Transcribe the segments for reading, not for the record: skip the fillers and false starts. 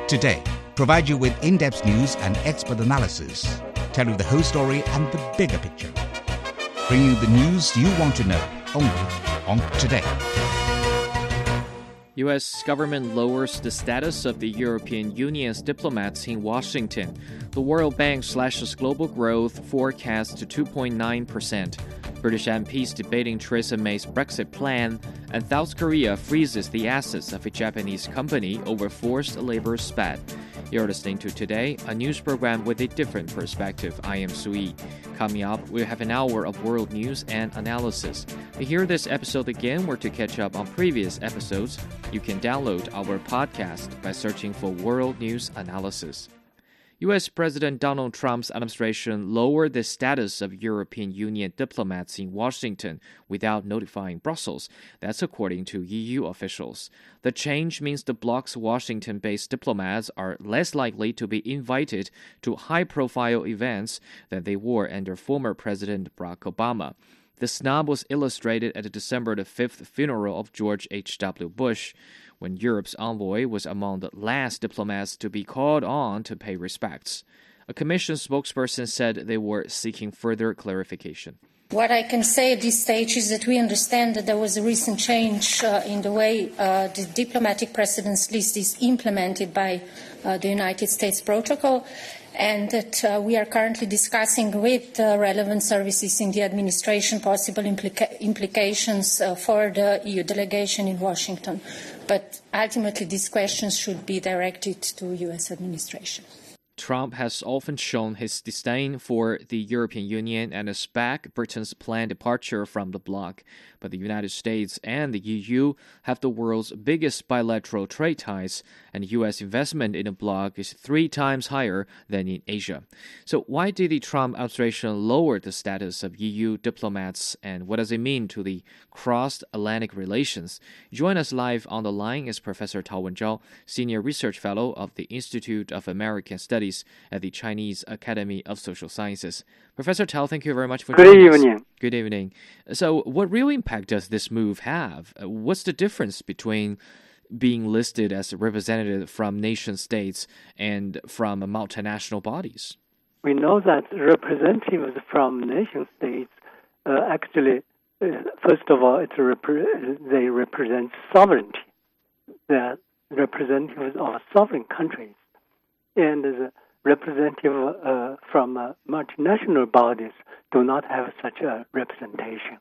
Today, provide you with in-depth news and expert analysis, tell you the whole story and the bigger picture. Bring you the news you want to know, only on Today. U.S. government lowers the status of the European Union's diplomats in Washington. The World Bank slashes global growth forecast to 2.9%. British MPs debating Theresa May's Brexit plan, and South Korea freezes the assets of a Japanese company over forced labor spat. You're listening to Today, a news program with a different perspective. I am Sui. Coming up, we have an hour of world news and analysis. To hear this episode again or to catch up on previous episodes, you can download our podcast by searching for World News Analysis. U.S. President Donald Trump's administration lowered the status of European Union diplomats in Washington without notifying Brussels. That's according to EU officials. The change means the bloc's Washington-based diplomats are less likely to be invited to high-profile events than they were under former President Barack Obama. The snub was illustrated at the December 5th funeral of George H.W. Bush, when Europe's envoy was among the last diplomats to be called on to pay respects. A commission spokesperson said they were seeking further clarification. What I can say at this stage is that we understand that there was a recent change in the way the diplomatic precedence list is implemented by the United States Protocol, and that we are currently discussing with relevant services in the administration possible implications for the EU delegation in Washington. But ultimately, these questions should be directed to U.S. administration. Trump has often shown his disdain for the European Union and has backed Britain's planned departure from the bloc. But the United States and the EU have the world's biggest bilateral trade ties, and U.S. investment in the bloc is 3 times higher than in Asia. So why did the Trump administration lower the status of EU diplomats, and what does it mean to the cross-Atlantic relations? Join us live on the line is Professor Tao Wenzhao, Senior Research Fellow of the Institute of American Studies at the Chinese Academy of Social Sciences. Professor Tao, thank you very much for joining us. Good evening. So what real impact does this move have? What's the difference between being listed as a representative from nation states and from multinational bodies? We know that representatives from nation states actually, first of all, they represent sovereignty. They're representatives of sovereign countries. And the representative from multinational bodies do not have such a representation.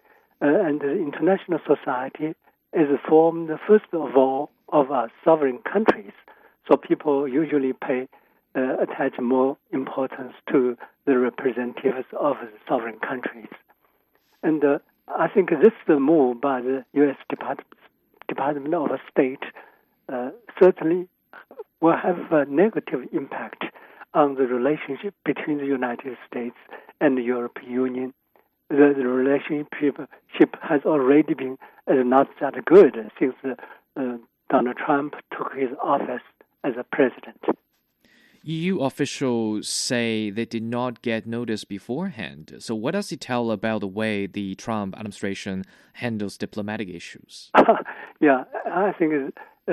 And the international society is formed, first of all, of sovereign countries. So people usually attach more importance to the representatives of the sovereign countries. And I think this move by the U.S. Department of State certainly will have a negative impact on the relationship between the United States and the European Union. The relationship has already been not that good since Donald Trump took his office as a president. EU officials say they did not get notice beforehand. So what does it tell about the way the Trump administration handles diplomatic issues? Yeah, I think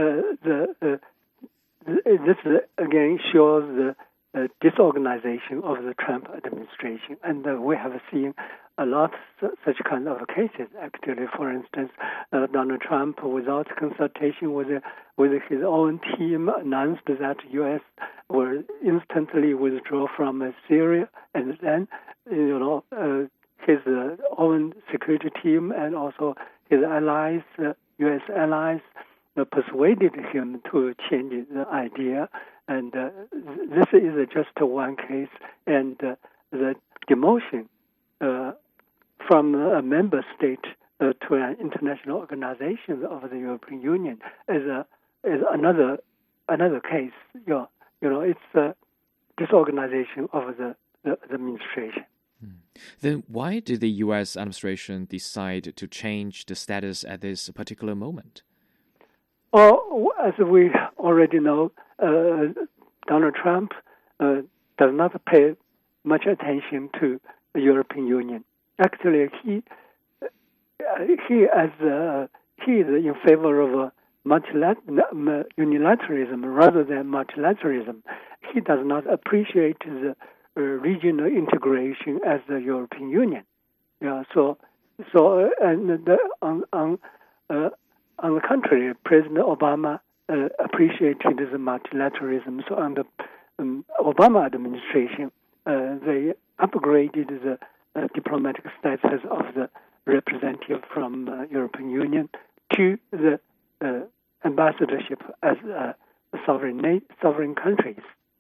this again shows the disorganization of the Trump administration, and we have seen a lot such kind of cases. Actually, for instance, Donald Trump, without consultation with his own team, announced that U.S. will instantly withdraw from Syria, and then his own security team and also his allies, U.S. allies, persuaded him to change the idea. And this is just one case. And the demotion from a member state to an international organization of the European Union is another case. It's a disorganization of the administration. Then why did the U.S. administration decide to change the status at this particular moment? Well, as we already know, Donald Trump does not pay much attention to the European Union. Actually, he is in favor of unilateralism rather than multilateralism. He does not appreciate the regional integration as the European Union. Yeah, on the contrary, President Obama appreciated the multilateralism. So under Obama administration, they upgraded the diplomatic status of the representative from European Union to the ambassadorship as sovereign countries.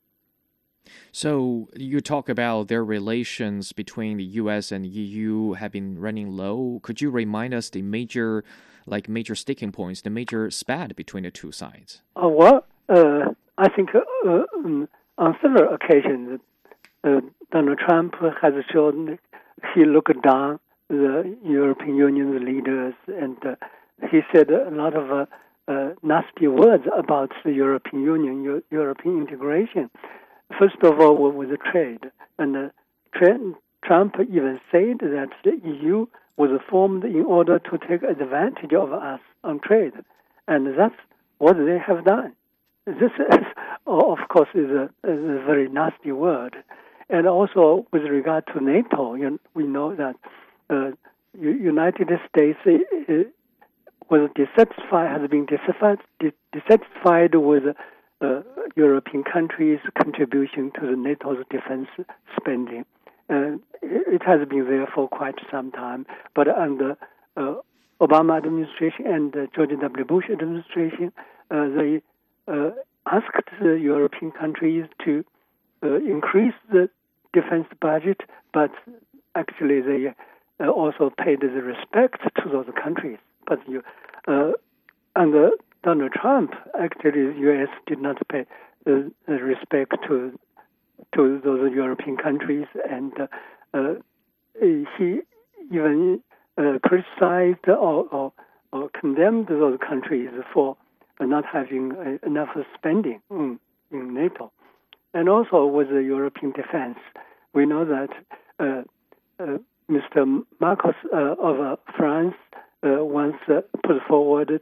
So you talk about their relations between the U.S. and EU have been running low. Could you remind us the major sticking points, the major spat between the two sides? I think on several occasions, Donald Trump has shown he looked down the European Union's leaders, and he said a lot of nasty words about the European Union, European integration. First of all, with the trade. And Trump even said that the EU was formed in order to take advantage of us on trade. And that's what they have done. This, of course, is a very nasty word. And also, with regard to NATO, we know that United States has been dissatisfied with European countries' contribution to the NATO's defense spending. It has been there for quite some time, but under Obama administration and George W. Bush administration, they asked the European countries to increase the defense budget, but actually they also paid the respect to those countries. But under Donald Trump, actually, the U.S. did not pay respect to those European countries, and he even criticized or condemned those countries for not having enough spending in NATO. And also with the European defense, we know that Mr. Marcos of France once put forward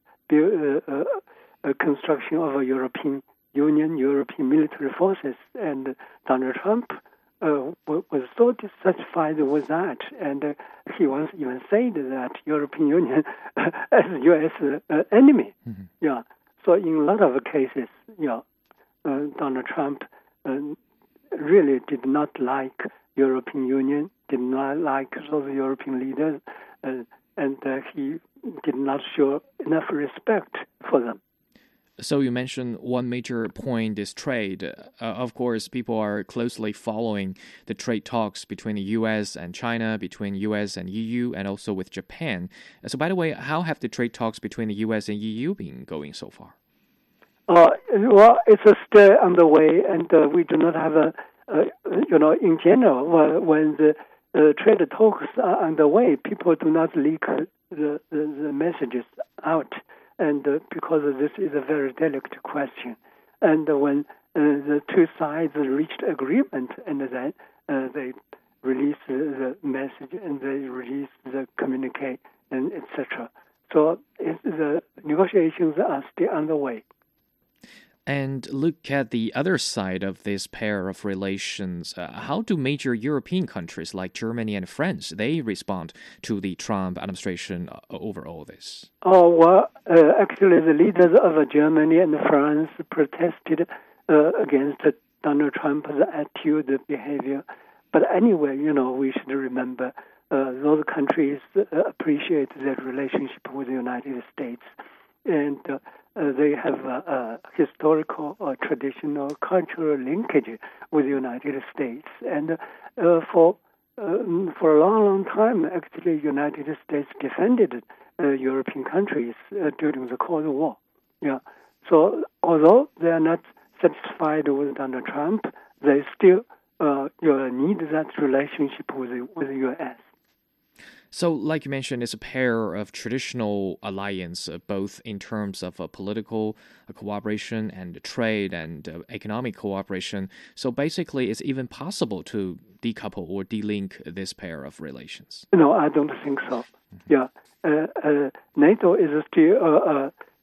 a construction of a European Union, European military forces, and Donald Trump was so dissatisfied with that, and he once even said that European Union as U.S. enemy. Mm-hmm. Yeah. So in a lot of cases, Donald Trump really did not like European Union, did not like those European leaders, and he did not show enough respect for them. So you mentioned one major point is trade. Of course, people are closely following the trade talks between the U.S. and China, between U.S. and EU, and also with Japan. So by the way, how have the trade talks between the U.S. and EU been going so far? Well, it's still underway, and we do not have in general, when the trade talks are underway, people do not leak the messages out. And because this is a very delicate question. And when the two sides reached agreement, and then they release the message and they release the communique, and etc. So the negotiations are still underway. And look at the other side of this pair of relations. How do major European countries like Germany and France, they respond to the Trump administration over all this? Actually, the leaders of Germany and France protested against Donald Trump's attitude, behavior. But anyway, we should remember those countries appreciate their relationship with the United States. And they have a historical or traditional cultural linkage with the United States. And for a long time, actually, the United States defended European countries during the Cold War. Yeah. So although they are not satisfied with Donald Trump, they still need that relationship with the U.S. So, like you mentioned, it's a pair of traditional alliance, both in terms of political cooperation and trade and economic cooperation. So basically, it's even possible to decouple or delink this pair of relations. No, I don't think so. Mm-hmm. Yeah, NATO is still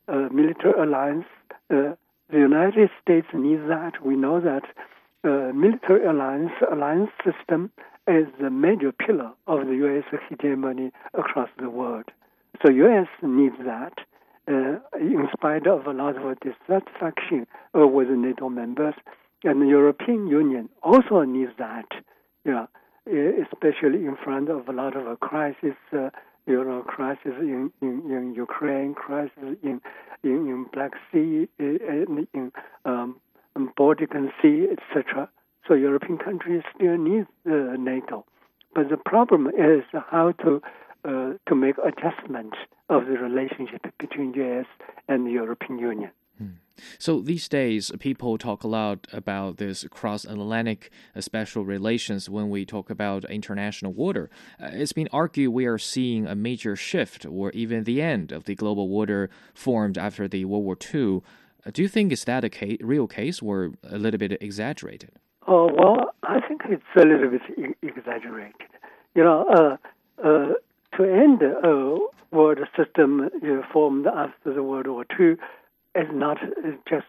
military alliance. The United States needs that. We know that military alliance system is a major pillar of the U.S. hegemony across the world. So U.S. needs that. In spite of a lot of dissatisfaction with the NATO members, and the European Union also needs that, especially in front of a lot of crisis, crisis in Ukraine, crisis in Black Sea, in Baltic Sea, etc. So European countries still need NATO, but the problem is how to make adjustment of the relationship between U.S. and the European Union. So these days, people talk a lot about this cross-Atlantic special relations when we talk about international water. It's been argued we are seeing a major shift or even the end of the global order formed after the World War II. Do you think is that a real case or a little bit exaggerated? Oh, well, I think it's a little bit exaggerated. To end the world system formed after the World War II is not just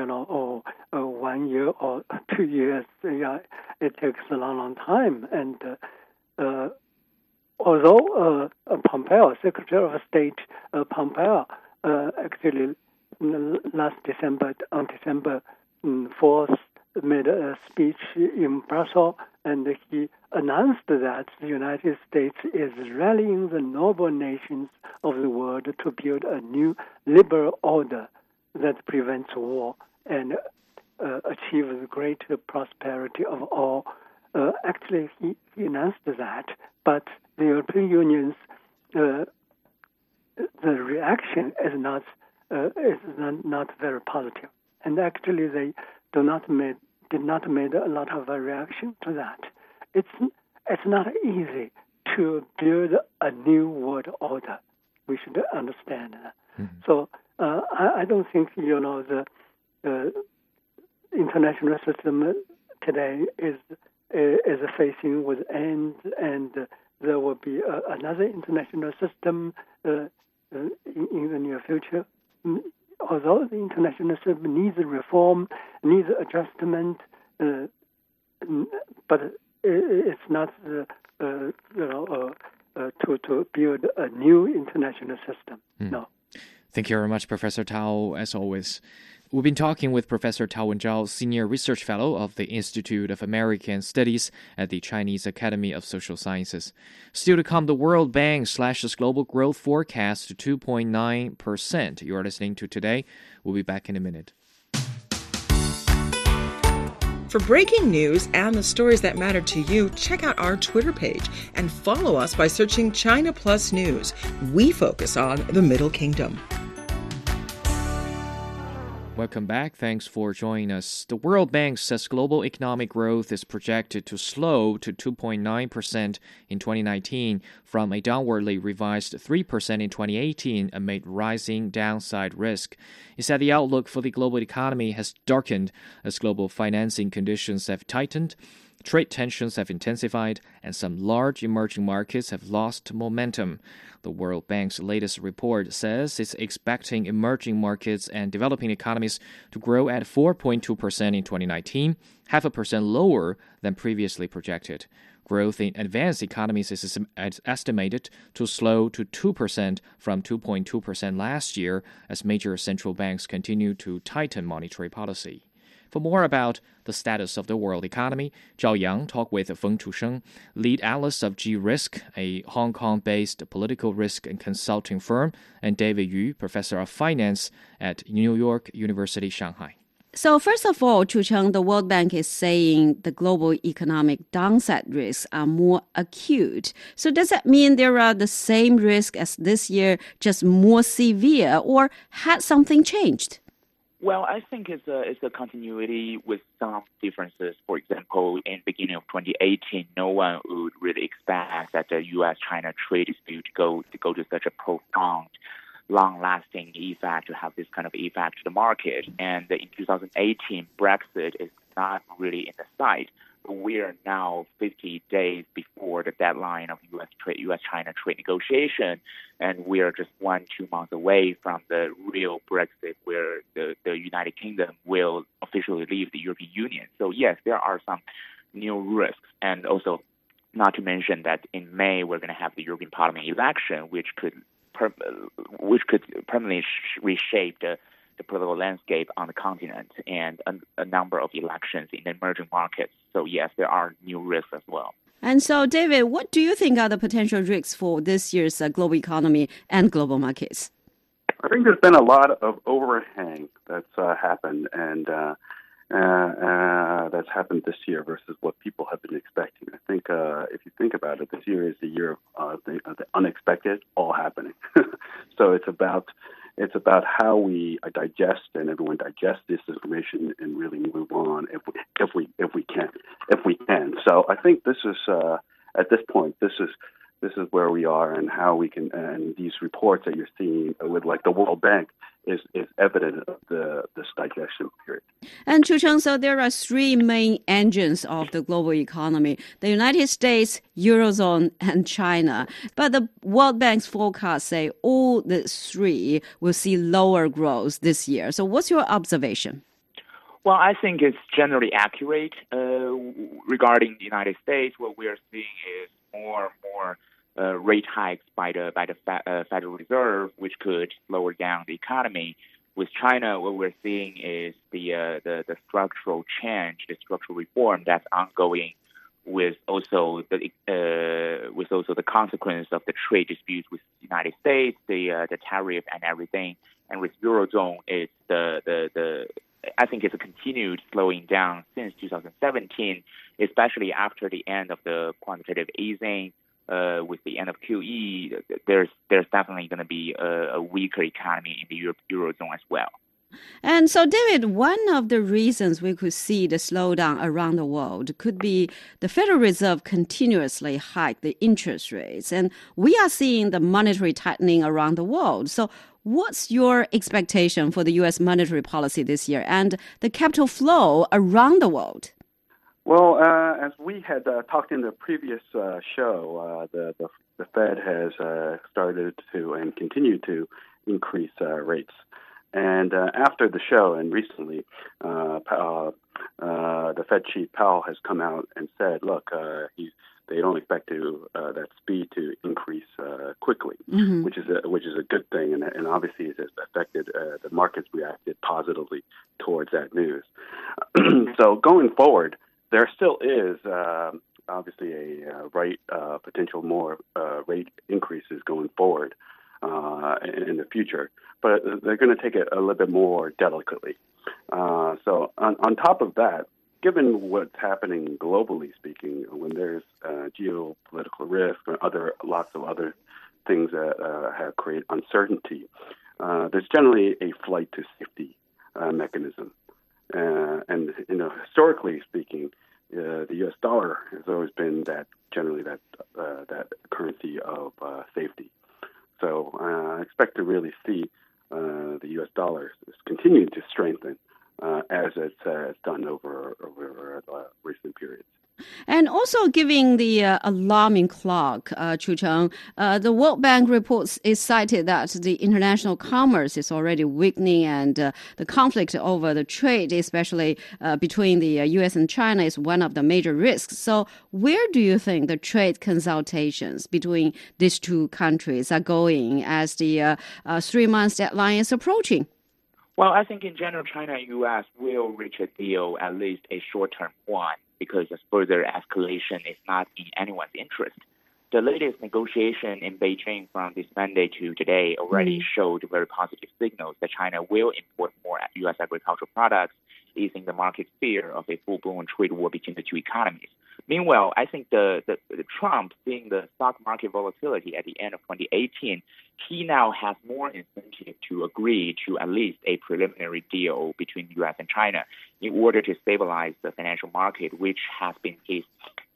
1 year or 2 years. It takes a long time. And although Pompeo, Secretary of State Pompeo, actually last December, on December 4th, made a speech in Brussels, and he announced that the United States is rallying the noble nations of the world to build a new liberal order that prevents war and achieves greater prosperity of all. Actually, he announced that, but the European Union's the reaction is not very positive, and actually they did not make a lot of a reaction to that. It's not easy to build a new world order. We should understand that. Mm-hmm. So I don't think the international system today is facing with end, and there will be another international system in the near future. Although the international system needs reform, needs adjustment, but it's not to build a new international system. No. Thank you very much, Professor Tao, as always. We've been talking with Professor Tao Wenzhao, Senior Research Fellow of the Institute of American Studies at the Chinese Academy of Social Sciences. Still to come, the World Bank slashes global growth forecast to 2.9%. You're listening to Today. We'll be back in a minute. For breaking news and the stories that matter to you, check out our Twitter page and follow us by searching China Plus News. We focus on the Middle Kingdom. Welcome back. Thanks for joining us. The World Bank says global economic growth is projected to slow to 2.9% in 2019 from a downwardly revised 3% in 2018 amid rising downside risk. It said the outlook for the global economy has darkened as global financing conditions have tightened, trade tensions have intensified, and some large emerging markets have lost momentum. The World Bank's latest report says it's expecting emerging markets and developing economies to grow at 4.2% in 2019, 0.5% lower than previously projected. Growth in advanced economies is estimated to slow to 2% from 2.2% last year as major central banks continue to tighten monetary policy. For more about the status of the world economy, Zhao Yang talked with Feng Chusheng, lead analyst of G-Risk, a Hong Kong-based political risk and consulting firm, and David Yu, professor of finance at New York University, Shanghai. So first of all, Chucheng, the World Bank is saying the global economic downside risks are more acute. So does that mean there are the same risks as this year, just more severe, or had something changed? Well, I think it's a continuity with some differences. For example, in the beginning of 2018, no one would really expect that the U.S.-China trade dispute to go to such a profound, long-lasting effect, to have this kind of effect to the market. And in 2018, Brexit is not really in the sight. we are now 50 days before the deadline of U.S.-China trade negotiation, and we are just 1-2 months away from the real Brexit, where the United Kingdom will officially leave the European Union. So yes, there are some new risks, and also not to mention that in May we're going to have the European Parliament election, which could permanently reshape the political landscape on the continent, and a number of elections in the emerging markets. So yes, there are new risks as well. And so, David, what do you think are the potential risks for this year's global economy and global markets? I think there's been a lot of overhang that's happened, and that's happened this year versus what people have been expecting. I think if you think about it, this year is the year of the unexpected all happening. So it's about how we digest and everyone digest this information and really move on if we can. So I think this is at this point this is where we are, and how we can, and these reports that you're seeing with like the World Bank is evident of this digestion period. And Chu Cheng, so there are three main engines of the global economy: the United States, Eurozone, and China. But the World Bank's forecasts say all the three will see lower growth this year. So what's your observation? Well, I think it's generally accurate. Regarding the United States, what we are seeing is more rate hikes by the Federal Reserve, which could slow down the economy. With China, what we're seeing is the structural change, the structural reform that's ongoing, with also the consequence of the trade disputes with the United States, the tariff and everything. And with Eurozone, it's I think it's a continued slowing down since 2017, especially after the end of the quantitative easing. With the end of QE, there's definitely going to be a weaker economy in the Eurozone as well. And so, David, one of the reasons we could see the slowdown around the world could be the Federal Reserve continuously hike the interest rates. And we are seeing the monetary tightening around the world. So what's your expectation for the U.S. monetary policy this year and the capital flow around the world? Well, as we had talked in the previous show, the Fed has started to and continued to increase rates. And after the show and recently, the Fed chief Powell has come out and said, look, they don't expect that speed to increase quickly, mm-hmm. which is a good thing, and obviously it has affected the markets reacted positively towards that news. So going forward, there still is obviously a potential more rate increases going forward in the future, but they're going to take it a little bit more delicately. So on top of that, given what's happening globally speaking, when there's geopolitical risk and lots of other things that have created uncertainty, there's generally a flight to safety mechanism. And historically speaking, the U.S. dollar has always been that currency of safety. So I expect to really see the U.S. dollar continue to strengthen as it's done over recent periods. And also giving the alarming clock, Chu Cheng, the World Bank reports is cited that the international commerce is already weakening, and the conflict over the trade, especially between the U.S. and China, is one of the major risks. So where do you think the trade consultations between these two countries are going as the 3 months deadline is approaching? Well, I think in general, China and U.S. will reach a deal, at least a short-term one, because a further escalation is not in anyone's interest. The latest negotiation in Beijing from this Monday to today already showed very positive signals that China will import more U.S. agricultural products, easing the market fear of a full-blown trade war between the two economies. Meanwhile, I think the Trump, seeing the stock market volatility at the end of 2018, he now has more incentive to agree to at least a preliminary deal between the U.S. and China in order to stabilize the financial market, which has been his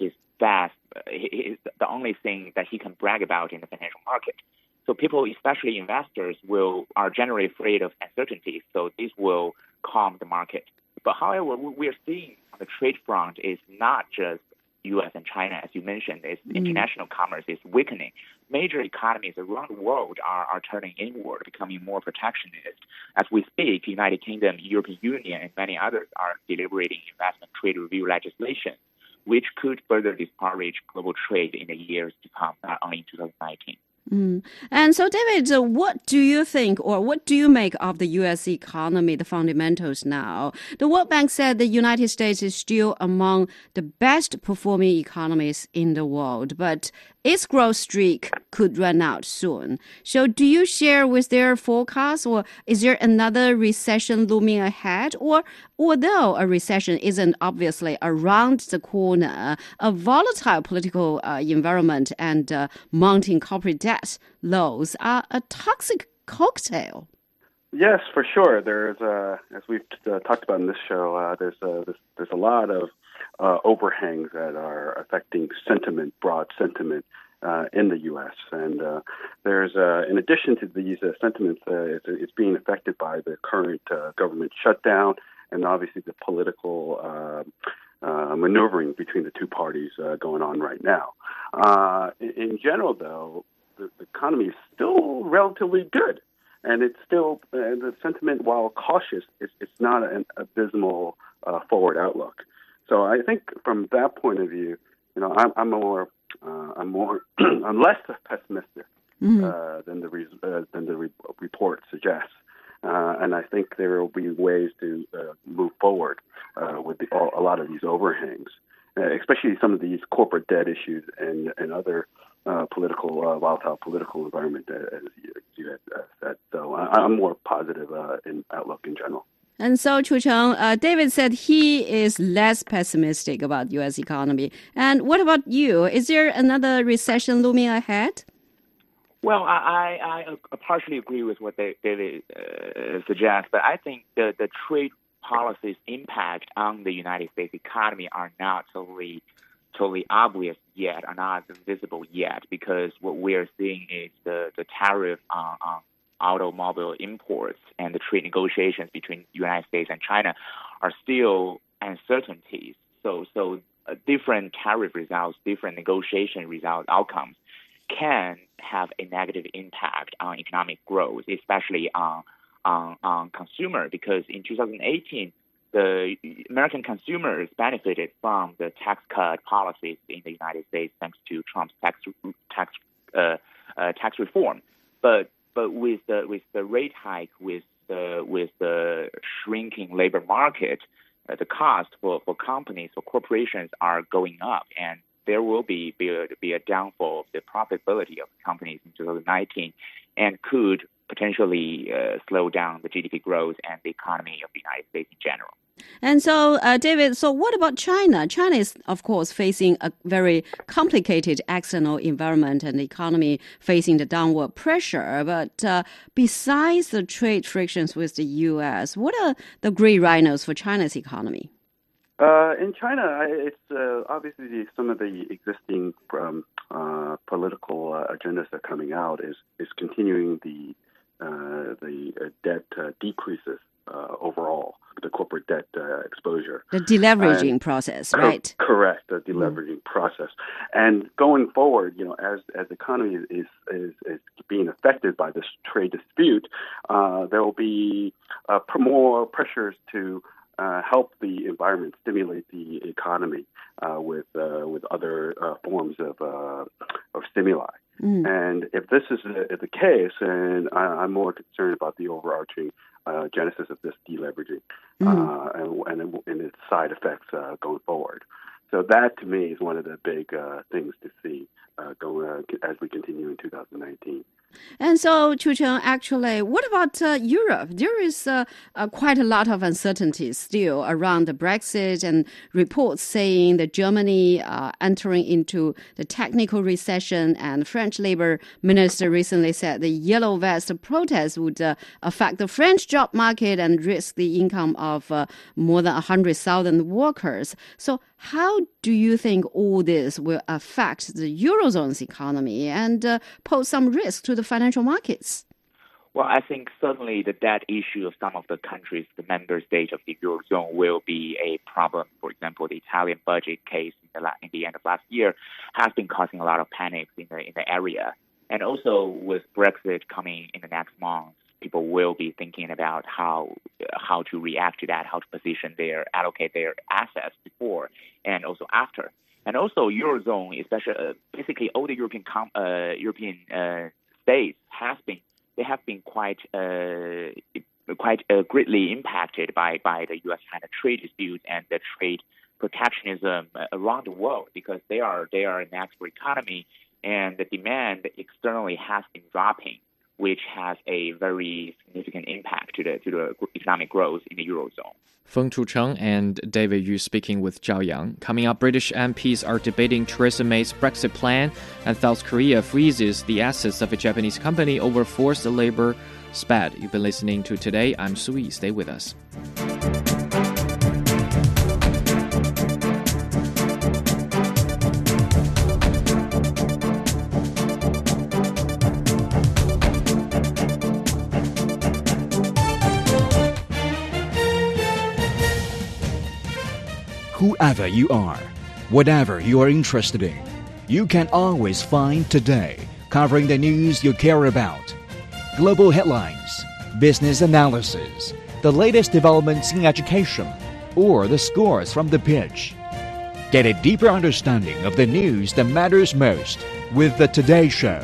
the only thing that he can brag about in the financial market. So people, especially investors, are generally afraid of uncertainty, so this will calm the market. But however, what we are seeing on the trade front is not just U.S. and China, as you mentioned. It's international commerce is weakening. Major economies around the world are turning inward, becoming more protectionist. As we speak, the United Kingdom, European Union, and many others are deliberating investment trade review legislation, which could further discourage global trade in the years to come, not only in 2019. And so, David, what do you think or what do you make of the U.S. economy, the fundamentals now? The World Bank said the United States is still among the best performing economies in the world, but its growth streak could run out soon. So do you share with their forecast, or is there another recession looming ahead? Or although a recession isn't obviously around the corner, a volatile political environment and mounting corporate debt lows are a toxic cocktail. Yes, for sure. There's, as we've talked about in this show, there's a lot of overhangs that are affecting sentiment, broad sentiment in the U.S. And there's, in addition to these sentiments, it's being affected by the current government shutdown and obviously the political maneuvering between the two parties going on right now. In general, though, the economy is still relatively good. And it's still, the sentiment, while cautious, it's not an abysmal forward outlook. So I think from that point of view, I'm less pessimistic than the report suggests. And I think there will be ways to move forward with a lot of these overhangs, especially some of these corporate debt issues and other volatile political environment, as you had said. So I'm more positive in outlook in general. And so, Chu-Cheng, David said he is less pessimistic about U.S. economy. And what about you? Is there another recession looming ahead? Well, I partially agree with what David suggests, but I think the trade policies' impact on the United States economy are not totally obvious yet, are not visible yet, because what we are seeing is the tariff on automobile imports and the trade negotiations between the United States and China are still uncertainties. So different tariff results, different negotiation result outcomes can have a negative impact on economic growth, especially on consumer, because in 2018, the American consumers benefited from the tax cut policies in the United States thanks to Trump's tax reform. But with the rate hike, with the shrinking labor market, the cost for companies, for corporations are going up, and there will be a downfall of the profitability of companies in 2019, and could potentially slow down the GDP growth and the economy of the United States in general. And so, David, so what about China? China is, of course, facing a very complicated external environment and the economy facing the downward pressure. But besides the trade frictions with the U.S., what are the great rhinos for China's economy? In China, it's obviously some of the existing political agendas that are coming out is continuing the debt decreases overall, the corporate debt exposure. The deleveraging process, right? Correct, the deleveraging process. And going forward, as the economy is being affected by this trade dispute, there will be more pressures to help the environment, stimulate the economy with other forms of stimuli. And if this is the case, and I'm more concerned about the overarching genesis of this deleveraging and its side effects going forward. So that, to me, is one of the big things to see as we continue in 2019. And so, Chu-Cheng, actually, what about Europe? There is quite a lot of uncertainty still around the Brexit, and reports saying that Germany entering into the technical recession, and French Labour Minister recently said the Yellow Vest protests would affect the French job market and risk the income of more than 100,000 workers. So how do you think all this will affect the Eurozone's economy and pose some risk to the financial markets? Well, I think certainly the debt issue of some of the countries, the member states of the Eurozone, will be a problem. For example, the Italian budget case in the end of last year has been causing a lot of panic in the area. And also with Brexit coming in the next month, people will be thinking about how to react to that, how to allocate their assets before and also after. And also Eurozone, especially basically all the European states have been quite greatly impacted by the U.S.-China trade dispute and the trade protectionism around the world, because they are an export economy, and the demand externally has been dropping, which has a very significant impact to the economic growth in the Eurozone. Feng Chucheng and David Yu speaking with Zhao Yang. Coming up, British MPs are debating Theresa May's Brexit plan, and South Korea freezes the assets of a Japanese company over forced labor spat. You've been listening to Today. I'm Sui. Stay with us. Whoever you are, whatever you are interested in, you can always find Today covering the news you care about. Global headlines, business analysis, the latest developments in education, or the scores from the pitch. Get a deeper understanding of the news that matters most with the Today Show.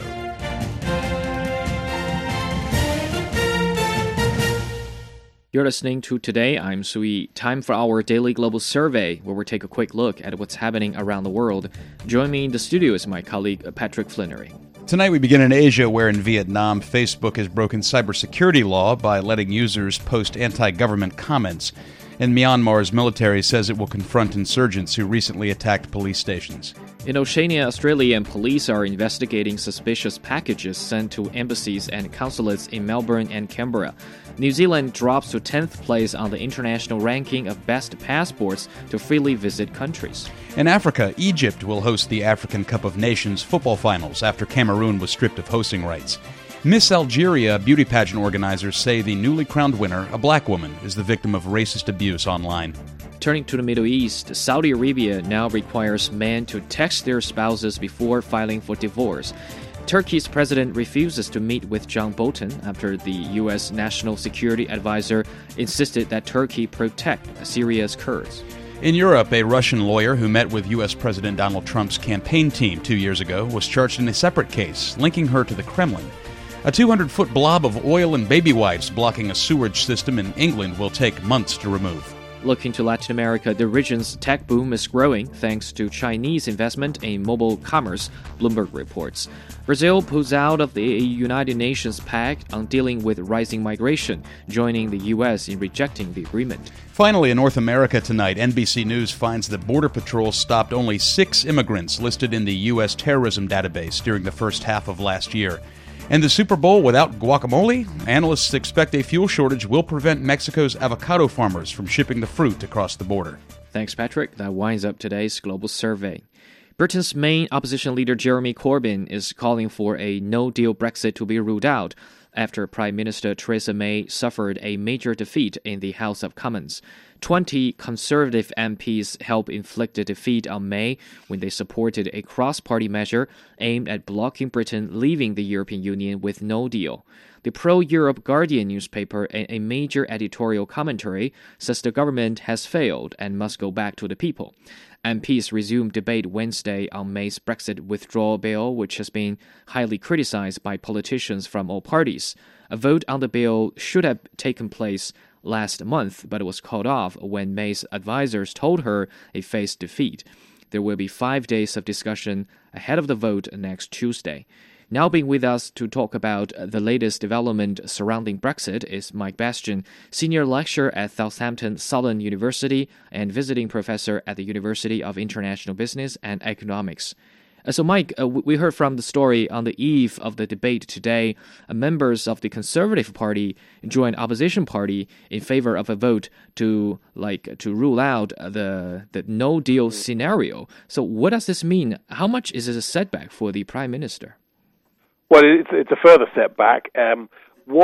You're listening to Today. I'm Sui. Time for our daily global survey, where we take a quick look at what's happening around the world. Join me in the studio is my colleague Patrick Flannery. Tonight we begin in Asia, where in Vietnam, Facebook has broken cybersecurity law by letting users post anti-government comments. And Myanmar's military says it will confront insurgents who recently attacked police stations. In Oceania, Australian police are investigating suspicious packages sent to embassies and consulates in Melbourne and Canberra. New Zealand drops to 10th place on the international ranking of best passports to freely visit countries. In Africa, Egypt will host the African Cup of Nations football finals after Cameroon was stripped of hosting rights. Miss Algeria beauty pageant organizers say the newly crowned winner, a black woman, is the victim of racist abuse online. Turning to the Middle East, Saudi Arabia now requires men to text their spouses before filing for divorce. Turkey's president refuses to meet with John Bolton after the U.S. National Security Advisor insisted that Turkey protect Syria's Kurds. In Europe, a Russian lawyer who met with U.S. President Donald Trump's campaign team 2 years ago was charged in a separate case, linking her to the Kremlin. A 200-foot blob of oil and baby wipes blocking a sewage system in England will take months to remove. Looking to Latin America, the region's tech boom is growing thanks to Chinese investment in mobile commerce, Bloomberg reports. Brazil pulls out of the United Nations Pact on dealing with rising migration, joining the U.S. in rejecting the agreement. Finally, in North America tonight, NBC News finds that Border Patrol stopped only 6 immigrants listed in the U.S. terrorism database during the first half of last year. And the Super Bowl without guacamole? Analysts expect a fuel shortage will prevent Mexico's avocado farmers from shipping the fruit across the border. Thanks, Patrick. That winds up today's global survey. Britain's main opposition leader Jeremy Corbyn is calling for a no-deal Brexit to be ruled out after Prime Minister Theresa May suffered a major defeat in the House of Commons. 20 Conservative MPs helped inflict a defeat on May when they supported a cross-party measure aimed at blocking Britain leaving the European Union with no deal. The pro-Europe Guardian newspaper, in a major editorial commentary, says the government has failed and must go back to the people. MPs resumed debate Wednesday on May's Brexit withdrawal bill, which has been highly criticized by politicians from all parties. A vote on the bill should have taken place last month, but it was called off when May's advisors told her it faced defeat. There will be 5 days of discussion ahead of the vote next Tuesday. Now being with us to talk about the latest development surrounding Brexit is Mike Bastian, senior lecturer at Southampton Southern University and visiting professor at the University of International Business and Economics. So, Mike, we heard from the story on the eve of the debate today. Members of the Conservative Party joined opposition party in favor of a vote to rule out the no-deal scenario. So, what does this mean? How much is it a setback for the Prime Minister? Well, it's a further setback. What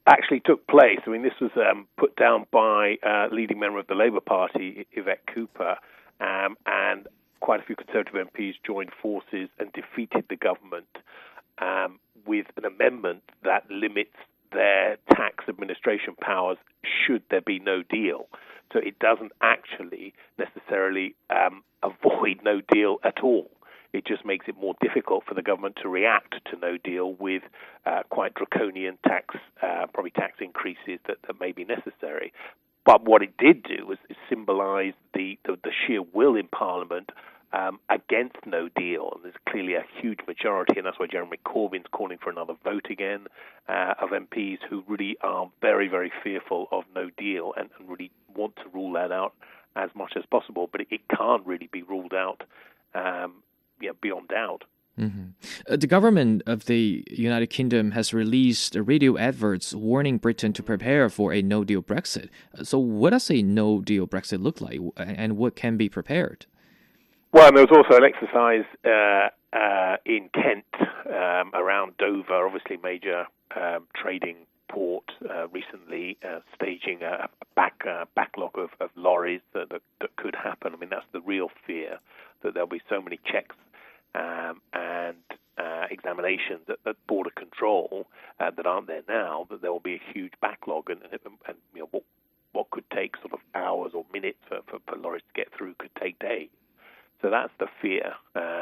actually took place. I mean, this was put down by leading member of the Labour Party, Yvette Cooper, and quite a few Conservative MPs joined forces and defeated the government with an amendment that limits their tax administration powers should there be no deal. So it doesn't actually necessarily avoid no deal at all. It just makes it more difficult for the government to react to no deal with quite draconian tax increases that may be necessary. But what it did do was symbolise the sheer will in Parliament against no deal. And there's clearly a huge majority, and that's why Jeremy Corbyn's calling for another vote again of MPs who really are very, very fearful of no deal and really want to rule that out as much as possible. But it can't really be ruled out beyond doubt. Mm-hmm. The government of the United Kingdom has released radio adverts warning Britain to prepare for a no-deal Brexit. So what does a no-deal Brexit look like, and what can be prepared? Well, and there was also an exercise in Kent around Dover, obviously major trading port, recently staging a backlog of lorries that could happen. I mean, that's the real fear, that there'll be so many checks and examinations at border control that aren't there now, that there will be a huge backlog, and what could take sort of hours or minutes for lorries to get through could take days. So that's the fear,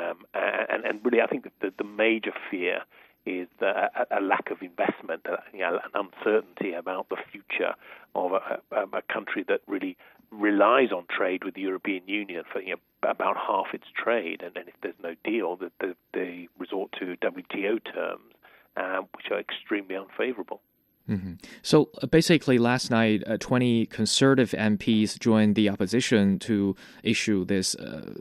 and really I think that the major fear is a lack of investment, an uncertainty about the future of a country that really relies on trade with the European Union for about half its trade, and if there's no deal, they resort to WTO terms, which are extremely unfavourable. Mm-hmm. So basically last night, 20 Conservative MPs joined the opposition to issue this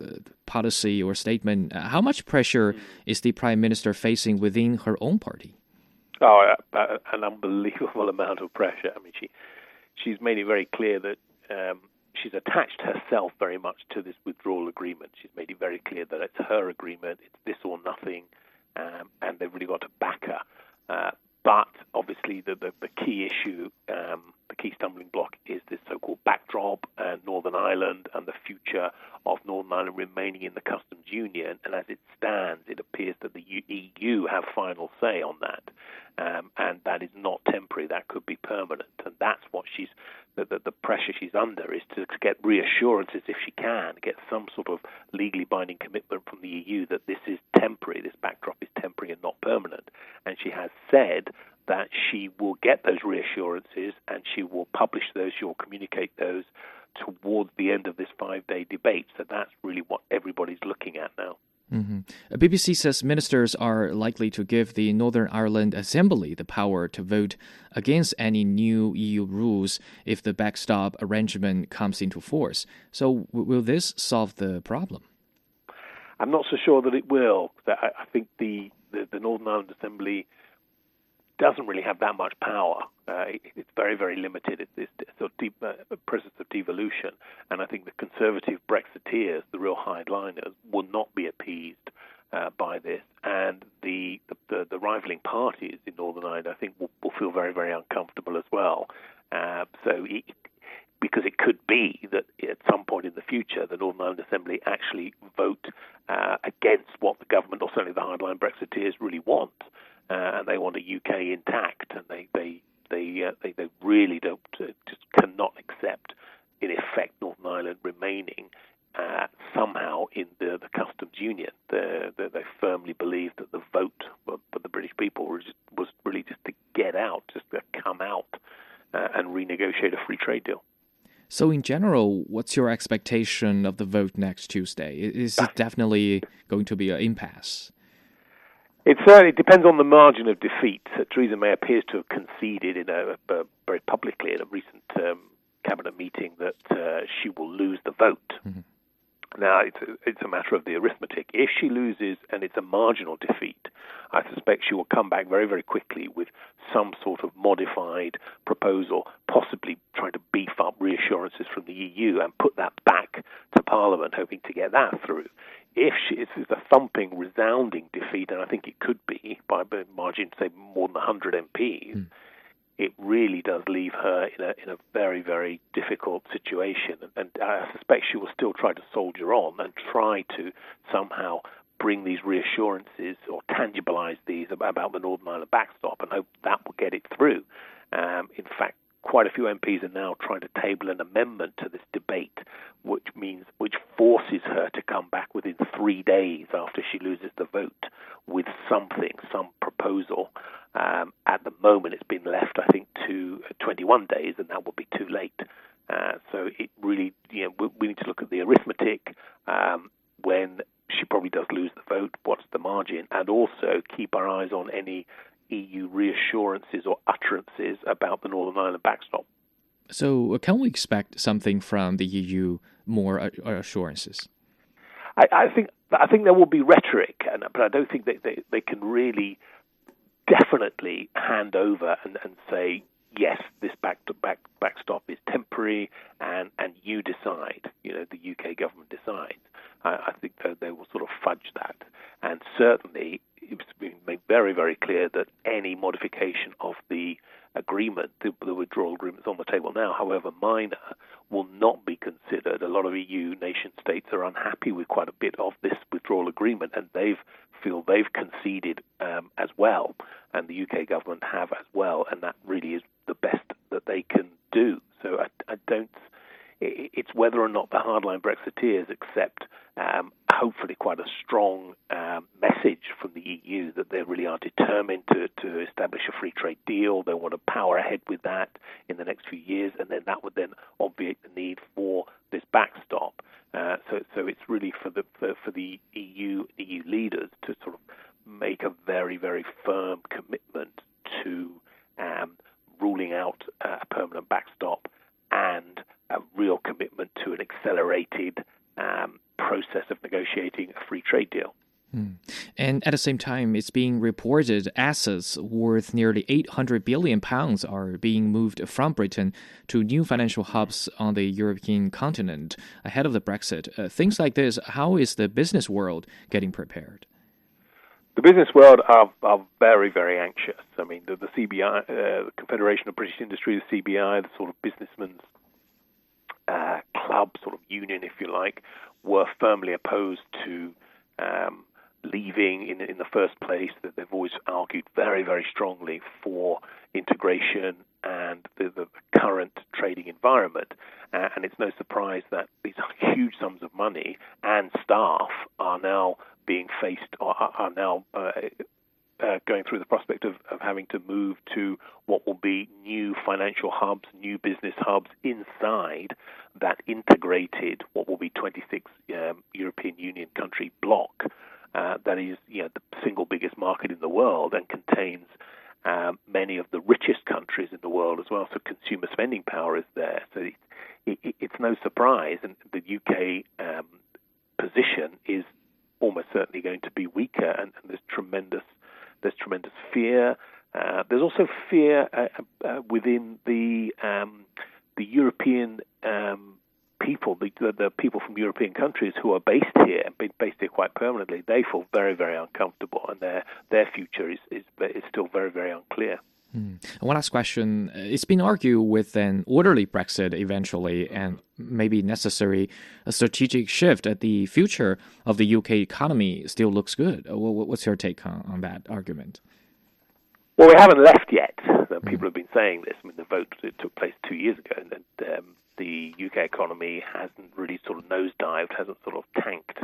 policy or statement. How much pressure is the Prime Minister facing within her own party? Oh, an unbelievable amount of pressure. I mean, she's made it very clear that she's attached herself very much to this withdrawal agreement. She's made it very clear that it's her agreement, it's this or nothing, and they've really got to back her. But obviously the key issue, the key stumbling block is this so-called backdrop and Northern Ireland and the future of Northern Ireland remaining in the customs union. And as it stands, it appears that the EU have final say on that. And that is not temporary, that could be permanent. And that's what the pressure she's under is to get reassurances, if she can, get some sort of legally binding commitment from the EU that this is temporary, this backdrop is temporary and not permanent. And she has said that she will get those reassurances and she will publish those, she will communicate those towards the end of this 5-day debate. So that's really what everybody's looking at now. Mm-hmm. BBC says ministers are likely to give the Northern Ireland Assembly the power to vote against any new EU rules if the backstop arrangement comes into force. So will this solve the problem? I'm not so sure that it will. I think the Northern Ireland Assembly doesn't really have that much power. It's very, very limited. It's sort of process of devolution. And I think the Conservative Brexiteers, the real hardliners, will not be appeased by this. And the rivaling parties in Northern Ireland, I think, will feel very, very uncomfortable as well. Because it could be that at some point in the future, the Northern Ireland Assembly actually vote against what the government, or certainly the hardline Brexiteers, really want. And they want a UK intact, and they really don't, just cannot accept, in effect, Northern Ireland remaining somehow in the customs union. They firmly believe that the vote for the British people was really just to get out, just to come out and renegotiate a free trade deal. So in general, what's your expectation of the vote next Tuesday? Is it definitely going to be an impasse? It certainly depends on the margin of defeat. Theresa May appears to have conceded very publicly in a recent cabinet meeting that she will lose the vote. Mm-hmm. Now, it's a matter of the arithmetic. If she loses and it's a marginal defeat, I suspect she will come back very, very quickly with some sort of modified proposal, possibly trying to beef up reassurances from the EU and put that back to Parliament, hoping to get that through. If it's a thumping, resounding defeat, and I think it could be by a margin, say, more than 100 MPs, it really does leave her in a very, very difficult situation. And I suspect she will still try to soldier on and try to somehow bring these reassurances or tangibilize these about the Northern Ireland backstop and hope that will get it through. In fact, quite a few MPs are now trying to table an amendment to this debate, which forces her to come back within 3 days after she loses the vote with some proposal. At the moment, it's been left, I think, to 21 days, and that will be too late. So it really, we need to look at the arithmetic when she probably does lose the vote, what's the margin, and also keep our eyes on any EU reassurances or utterances about the Northern Ireland backstop. So can we expect something from the EU, more assurances? I think there will be rhetoric, but I don't think they can really definitely hand over and say, yes, this backstop is temporary, and you decide. The UK government decides. I think they will sort of fudge that, and certainly it's been made very, very clear that any modification of the agreement, the withdrawal agreement is on the table now, however minor, will not be considered. A lot of EU nation states are unhappy with quite a bit of this withdrawal agreement, and feel they've conceded as well, and the UK government have as well, and that really is the best that they can do. So I don't. It's whether or not the hardline Brexiteers accept, hopefully, quite a strong message from the EU that they really are determined to establish a free trade deal. They want to power ahead with that in the next few years, and then that would then obviate the need for this backstop. So it's really for the EU leaders to sort of make a very, very firm commitment to ruling out a permanent backstop and a real commitment to an accelerated process of negotiating a free trade deal. And at the same time, it's being reported assets worth nearly £800 billion are being moved from Britain to new financial hubs on the European continent ahead of the Brexit. Things like this, how is the business world getting prepared? The business world are very, very anxious. I mean, the CBI, the Confederation of British Industry, the CBI, the sort of businessmen's club, sort of union, if you like, were firmly opposed to leaving in the first place. That they've always argued very, very strongly for integration and the current trading environment. And it's no surprise that these huge sums of money and staff are now being faced, or are now going through the prospect of having to move to what will be new financial hubs, new business hubs inside that integrated, what will be 26 European Union country bloc. That is, the single biggest market in the world and contains many of the richest countries in the world as well. So consumer spending power is there. So it's no surprise, and the UK position is almost certainly going to be weaker, and there's tremendous fear. There's also fear within the European people, the people from European countries who are based here and been based here quite permanently. They feel very, very uncomfortable, and their future is still very, very unclear. One last question. It's been argued with an orderly Brexit eventually and maybe necessary a strategic shift at the future of the UK economy still looks good. What's your take on that argument? Well, we haven't left yet. People have been saying this. I mean, the vote took place 2 years ago, and the UK economy hasn't really sort of nosedived, hasn't sort of tanked,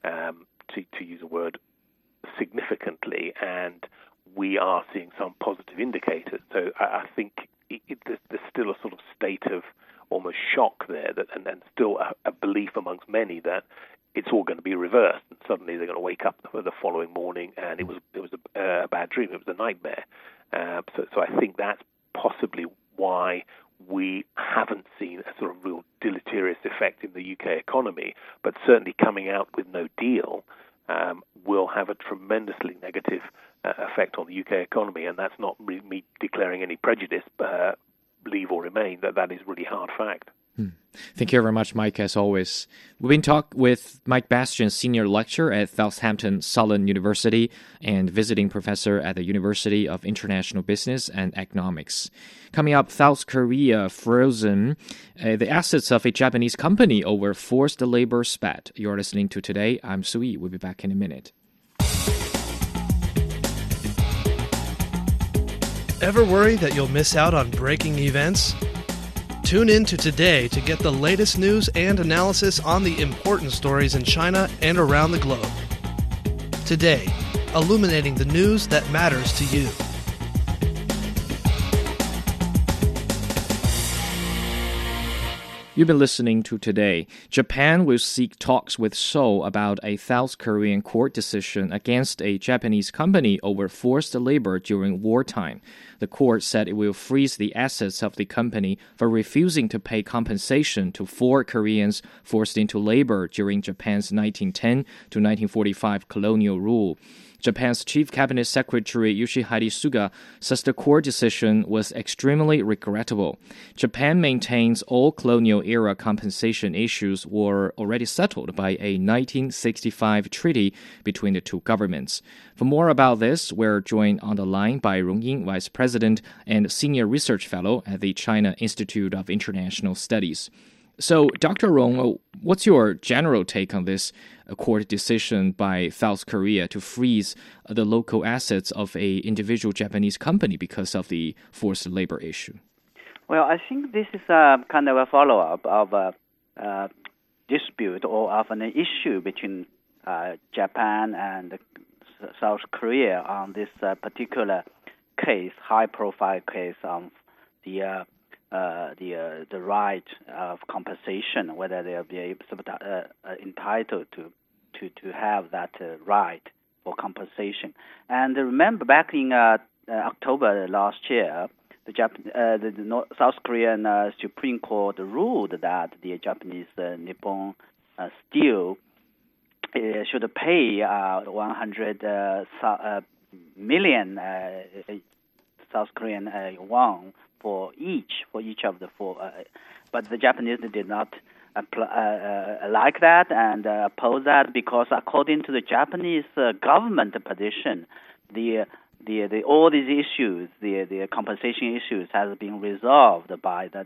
to use a word, significantly, and we are seeing some positive indicators. So I think there's still a sort of state of almost shock there, and still a belief amongst many that it's all going to be reversed, and suddenly they're going to wake up the following morning and it was a bad dream, it was a nightmare. So I think that's possibly why we haven't seen a sort of real deleterious effect in the UK economy, but certainly coming out with no deal will have a tremendously negative effect on the UK economy, and that's not me declaring any prejudice, leave or remain, that is really hard fact. Thank you very much, Mike, as always. We've been talking with Mike Bastian, Senior Lecturer at Southampton Southern University and Visiting Professor at the University of International Business and Economics. Coming up, South Korea frozen the assets of a Japanese company over forced labor spat. You're listening to Today. I'm Sui. We'll be back in a minute. Ever worry that you'll miss out on breaking events? Tune in to Today to get the latest news and analysis on the important stories in China and around the globe. Today, illuminating the news that matters to you. You've been listening to Today. Japan will seek talks with Seoul about a South Korean court decision against a Japanese company over forced labor during wartime. The court said it will freeze the assets of the company for refusing to pay compensation to 4 Koreans forced into labor during Japan's 1910 to 1945 colonial rule. Japan's Chief Cabinet Secretary Yoshihide Suga says the court decision was extremely regrettable. Japan maintains all colonial-era compensation issues were already settled by a 1965 treaty between the two governments. For more about this, we're joined on the line by Rong Ying, Vice President and Senior Research Fellow at the China Institute of International Studies. So, Dr. Rong, what's your general take on this court decision by South Korea to freeze the local assets of a individual Japanese company because of the forced labor issue? Well, I think this is kind of a follow-up of a dispute or of an issue between Japan and South Korea on this particular case, high-profile case of the right of compensation, whether they'll be entitled to have that right for compensation. And remember, back in October last year, the South Korean Supreme Court ruled that the Japanese Nippon Steel should pay 100 million South Korean won for each of the 4, but the Japanese did not like that and oppose that because, according to the Japanese government position, all these issues, the compensation issues, has been resolved by that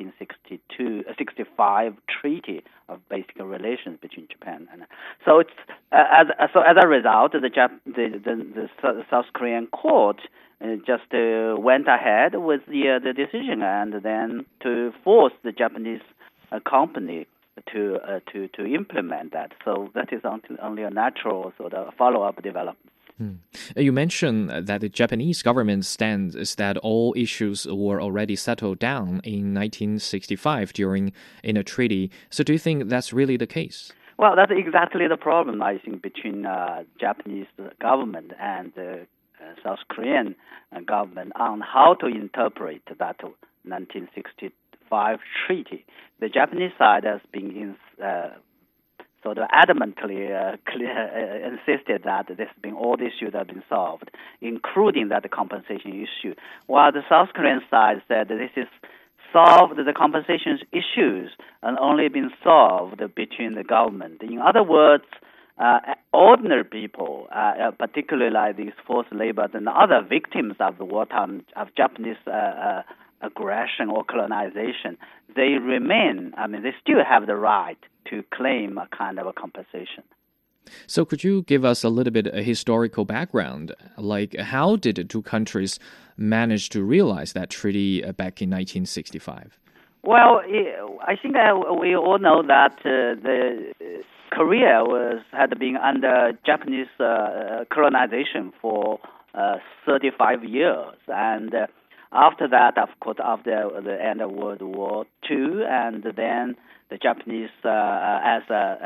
1965 Treaty of Basic Relations between Japan and so it's as a result, the South Korean court just went ahead with the decision and then to force the Japanese company to implement that. So that is only a natural sort of follow-up development. You mentioned that the Japanese government stance is that all issues were already settled down in 1965 in a treaty. So do you think that's really the case? Well, that's exactly the problem, I think, between Japanese government and South Korean government on how to interpret that 1965 treaty. The Japanese side has been sort of adamantly insisted that all the issues have been solved, including that compensation issue, while the South Korean side said that this is solved, the compensation issues and only been solved between the government. In other words, ordinary people, particularly like these forced labor and other victims of the wartime of Japanese aggression or colonization, they remain, they still have the right to claim a kind of a compensation. So could you give us a little bit of a historical background? Like, how did the two countries manage to realize that treaty back in 1965? Well, I think we all know that Korea had been under Japanese colonization for 35 years, and after that, of course, after the end of World War II, and then the Japanese, as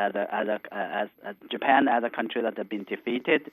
Japan as a country that had been defeated,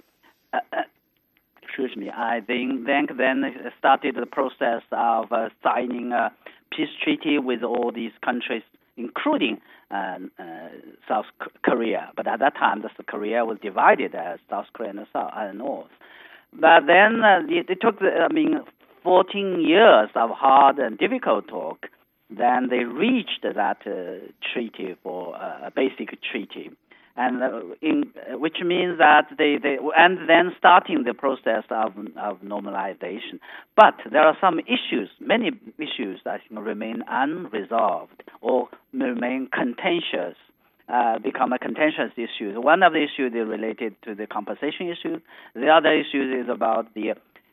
I think then started the process of signing a peace treaty with all these countries, including South Korea. But at that time, Korea was divided as South Korea and South and North. But then it took 14 years of hard and difficult talk then they reached that treaty for a basic treaty, and which means that they and then starting the process of normalization. But there are some issues, many issues I think remain unresolved or remain contentious. Become a contentious issue. One of the issues is related to the compensation issue. The other issue is about the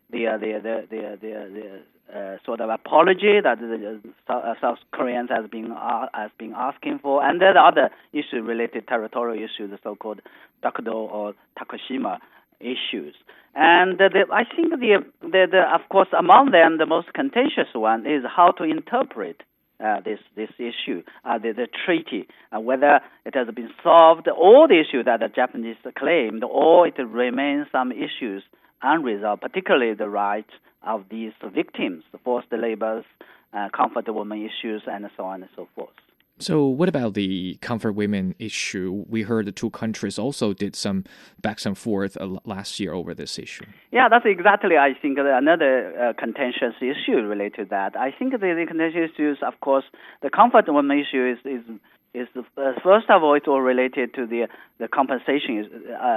sort of apology that the South Koreans has been asking for, and then the other issue related territorial issues, the so-called Dokdo or Takushima issues. And I think of course among them the most contentious one is how to interpret this issue, the treaty, whether it has been solved, all the issues that the Japanese claimed, or it remains some issues unresolved, particularly the rights of these victims, forced labors, comfort women issues, and so on and so forth. So what about the comfort women issue? We heard the two countries also did some back and forth last year over this issue. Yeah, that's exactly, I think, another contentious issue related to that. I think the contentious issues, of course, the comfort women issue is first of all, it's all related to the compensation.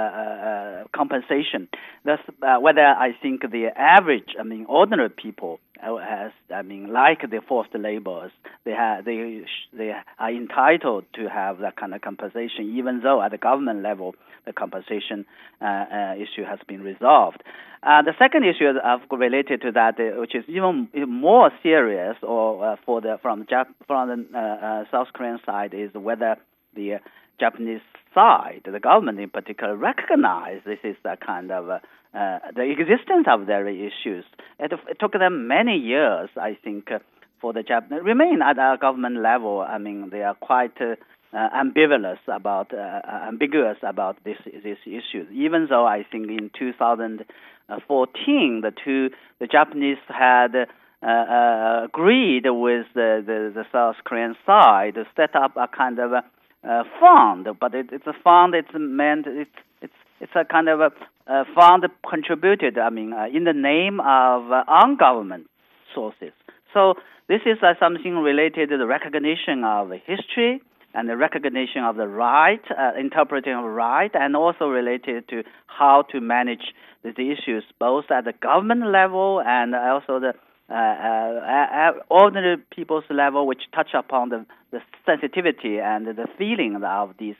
That's whether I think the average, ordinary people like the forced laborers, they are entitled to have that kind of compensation, even though at the government level the compensation issue has been resolved. The second issue related to that, which is even more serious, or from the South Korean side, is whether the Japanese side, the government in particular, recognize this is a kind of the existence of their issues. It took them many years, I think, for the Japanese remain at a government level. They are quite ambiguous about this issue. Even though I think in 2014, the Japanese had agreed with the South Korean side to set up a kind of a fund, but it's a fund. It's a kind of a fund contributed. In the name of ungovernment sources. So this is something related to the recognition of history and the recognition of the right, interpreting of right, and also related to how to manage the issues both at the government level and also the ordinary people's level, which touch upon the sensitivity and the feeling of the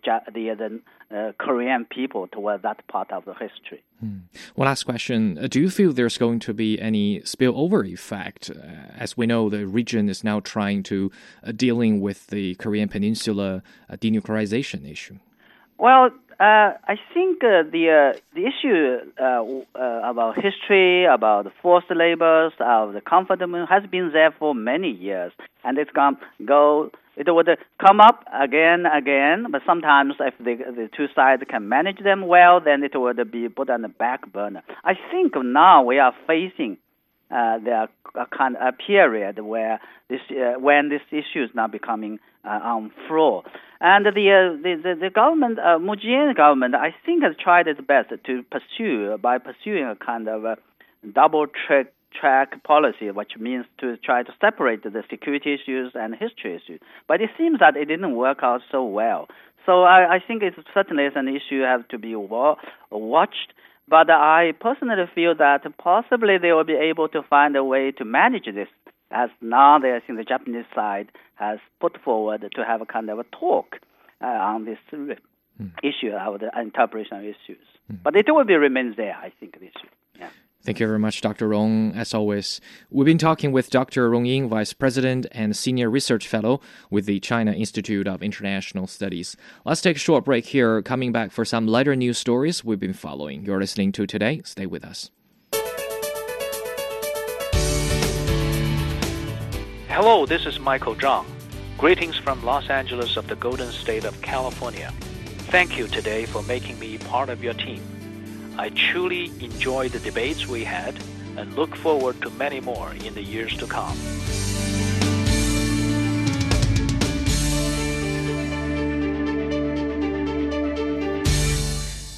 Korean people toward that part of the history. One last question. Do you feel there's going to be any spillover effect? As we know, the region is now trying to dealing with the Korean Peninsula denuclearization issue. Well, I think the issue about history, about forced labors, of the comfort has been there for many years, and it would come up again, but sometimes if the two sides can manage them well, then it would be put on the back burner. I think now we are facing a period where when this issue is now becoming on floor. And the government, Moon Jae-in government, I think has tried its best to pursuing a kind of a double track policy, which means to try to separate the security issues and history issues. But it seems that it didn't work out so well. So I think it certainly is an issue have to be watched. But I personally feel that possibly they will be able to find a way to manage this, as now I think the Japanese side has put forward to have a kind of a talk on this issue of the interpretation of issues. But it will remain there, I think, the issue. Yeah. Thank you very much, Dr. Rong. As always, we've been talking with Dr. Rong Ying, Vice President and Senior Research Fellow with the China Institute of International Studies. Let's take a short break here, coming back for some lighter news stories we've been following. You're listening to Today. Stay with us. Hello, this is Michael Zhang. Greetings from Los Angeles of the Golden State of California. Thank you today for making me part of your team. I truly enjoyed the debates we had and look forward to many more in the years to come.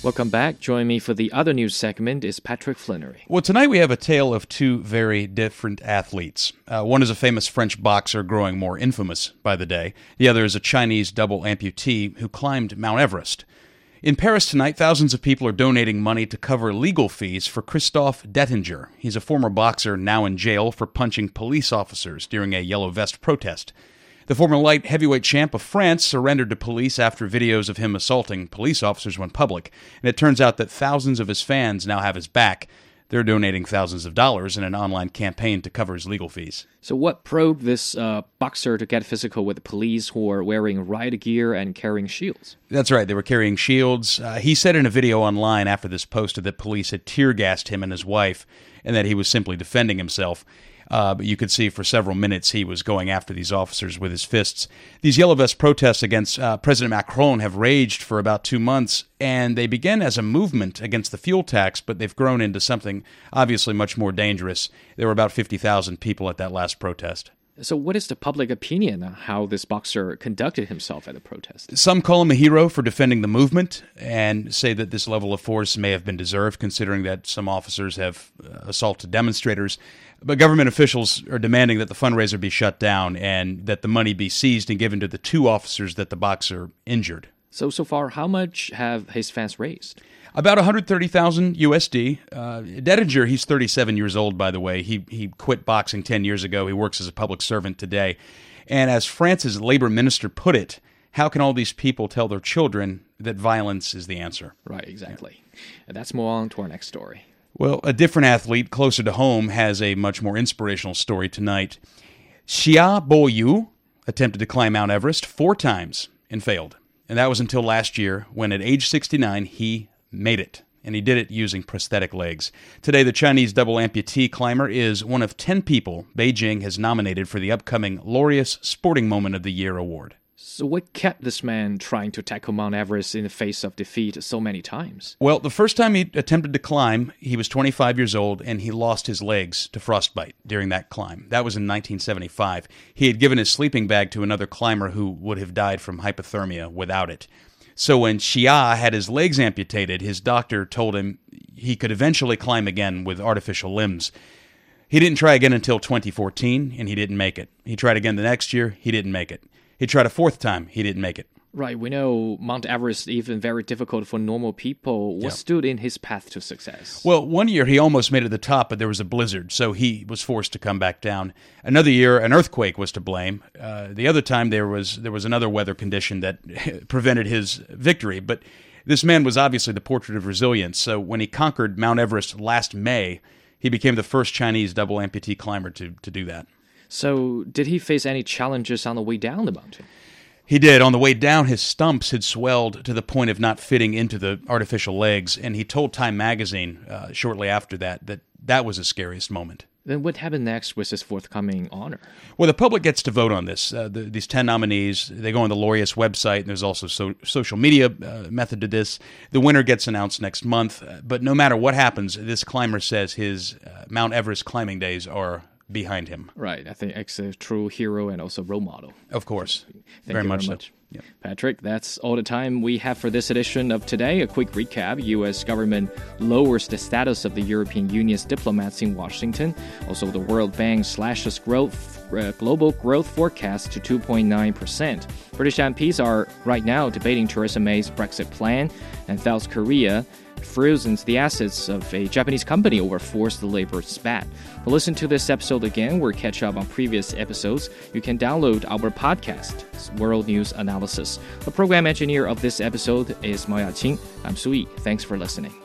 Welcome back. Join me for the other news segment is Patrick Flannery. Well, tonight we have a tale of two very different athletes. One is a famous French boxer growing more infamous by the day. The other is a Chinese double amputee who climbed Mount Everest. In Paris tonight, thousands of people are donating money to cover legal fees for Christophe Dettinger. He's a former boxer now in jail for punching police officers during a yellow vest protest. The former light heavyweight champ of France surrendered to police after videos of him assaulting police officers went public. And it turns out that thousands of his fans now have his back. They're donating thousands of dollars in an online campaign to cover his legal fees. So what provoked this boxer to get physical with the police who are wearing riot gear and carrying shields? That's right. They were carrying shields. He said in a video online after this posted that police had tear-gassed him and his wife and that he was simply defending himself. But you could see for several minutes he was going after these officers with his fists. These Yellow Vest protests against President Macron have raged for about 2 months, and they began as a movement against the fuel tax, but they've grown into something obviously much more dangerous. There were about 50,000 people at that last protest. So what is the public opinion on how this boxer conducted himself at the protest? Some call him a hero for defending the movement and say that this level of force may have been deserved, considering that some officers have assaulted demonstrators. But government officials are demanding that the fundraiser be shut down and that the money be seized and given to the 2 officers that the boxer injured. So far, how much have his fans raised? About 130,000 USD. Dettinger, he's 37 years old, by the way. He quit boxing 10 years ago. He works as a public servant today. And as France's labor minister put it, how can all these people tell their children that violence is the answer? Right, exactly. And let's move on to our next story. Well, a different athlete closer to home has a much more inspirational story tonight. Xia Boyu attempted to climb Mount Everest 4 times and failed. And that was until last year when at age 69 he made it. And he did it using prosthetic legs. Today, the Chinese double amputee climber is one of 10 people Beijing has nominated for the upcoming Laureus Sporting Moment of the Year award. So what kept this man trying to tackle Mount Everest in the face of defeat so many times? Well, the first time he attempted to climb, he was 25 years old, and he lost his legs to frostbite during that climb. That was in 1975. He had given his sleeping bag to another climber who would have died from hypothermia without it. So when Xia had his legs amputated, his doctor told him he could eventually climb again with artificial limbs. He didn't try again until 2014, and he didn't make it. He tried again the next year, he didn't make it. He tried a 4th time, he didn't make it. Right, we know Mount Everest is even very difficult for normal people. What stood in his path to success? Well, one year he almost made it to the top, but there was a blizzard, so he was forced to come back down. Another year, an earthquake was to blame. The other time, there was another weather condition that prevented his victory. But this man was obviously the portrait of resilience, so when he conquered Mount Everest last May, he became the first Chinese double amputee climber to do that. So did he face any challenges on the way down the mountain? He did. On the way down, his stumps had swelled to the point of not fitting into the artificial legs, and he told Time magazine shortly after that was his scariest moment. Then what happened next with his forthcoming honor? Well, the public gets to vote on this. These 10 nominees, they go on the Laureus website, and there's also social media method to this. The winner gets announced next month, but no matter what happens, this climber says his Mount Everest climbing days are behind him. Right. I think X is a true hero and also role model. Of course. Thank you very much. Yep. Patrick, that's all the time we have for this edition of Today. A quick recap. U.S. government lowers the status of the European Union's diplomats in Washington. Also, the World Bank slashes global growth forecast to 2.9%. British MPs are right now debating Theresa May's Brexit plan, and South Korea frozen the assets of a Japanese company over forced labor spat. To listen to this episode again or catch up on previous episodes, you can download our podcast, World News Analysis. The program engineer of this episode is Mao Yaqing. I'm Sui. Thanks for listening.